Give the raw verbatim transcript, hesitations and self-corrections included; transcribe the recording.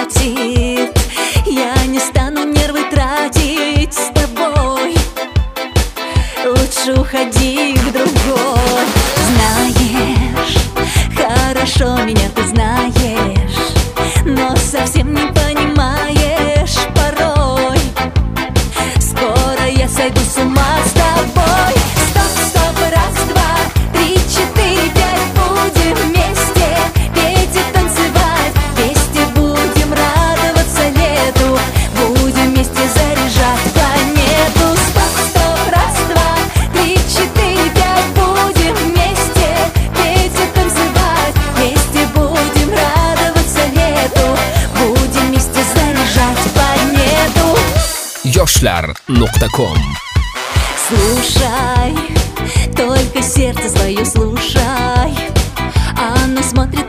хватит. Я не стану нервы тратить с тобой, лучше уходи к другой. Знаешь, хорошо меня ты знаешь, но совсем не понимаешь порой. Скоро я сойду с ума с тобой. Стоп, стоп, раз, два, три, четыре, пять. Будем вместе петь и танцевать, вместе будем радоваться лету, будем вместе заряжать планету. Стоп, стоп, раз, два, три, четыре, пять. Будем вместе петь и танцевать, вместе будем радоваться лету, будем вместе заряжать планету. yoshlar nuqta com. Слушай, только сердце свое слушай, оно смотрит